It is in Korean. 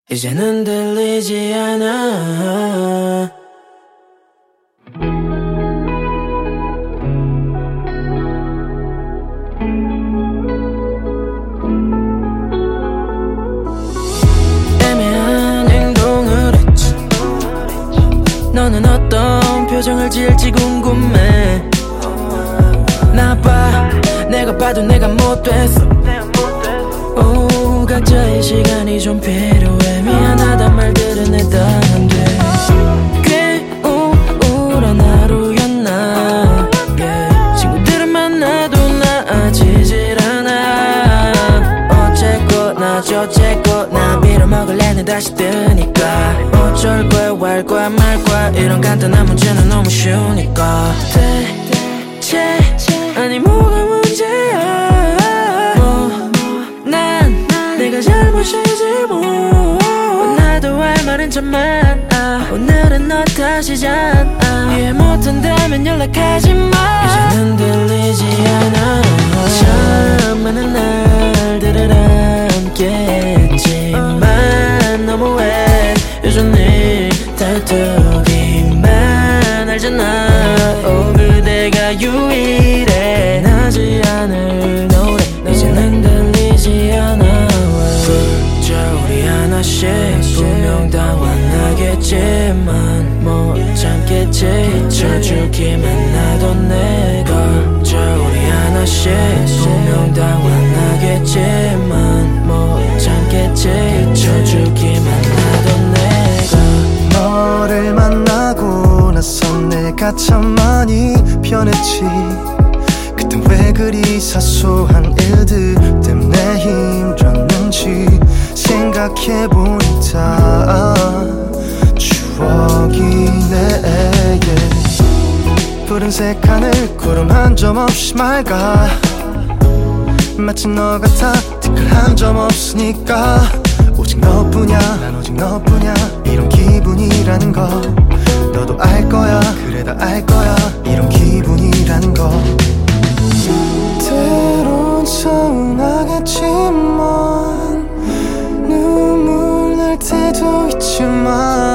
이제는 들리지 않아. 애매한 행동을 했지. 너는 어떤 표정을 지을지 궁금해. 나봐, 내가 봐도 내가 못됐어. 오, 각자의 시간이 좀 필요해. 미안하단 말들은 해당 안 돼. 꽤 우울한 하루였나. 친구들을 만나도 나아지질 않아. 어쨌거나 저쨌거나 빌어먹을래는 다시 뜨니까. 어쩔 거야 말 거야 말 거야 이런 간단한 문제는 너무 쉬우니까. 대체 아니 뭐가 문제야. 난 내가 잘못이지 뭐. 나도 할 말은 참 많아. 오늘은 너 탓이잖아. 이해 못한다면 연락하지 마. 이제는 들리지 않아. 참 많은 날들을 함께 했지만 너무해 여전히 다투기만 알잖아. 그대가 유일해. 나지 않을 노래 이제는 들리지 않아. 그저 우리 하나씩 분명 당황하겠지만 못 참겠지. 잊혀주기만 하던 내가. 그저 우리 하나씩 분명 당황하겠지만 못 참겠지. 잊혀주기만 하던 내가. 너를 만나고 나선 내가 참 많이 변했지. 그땐 왜 그리 사소한 일들 때문에 힘들었는지 생각해보니 다 추억이네. 푸른색 하늘 구름 한 점 없이 맑아. 마치 너 같아 티끌 한 점 없으니까. 오직 너뿐이야 난 오직 너뿐이야. 이런 기분이라는 거 너도 알 거야. 그래 다 알 거야. 이런 기분이라는 거. 때론 서운하겠지만 눈물 날 때도 있지만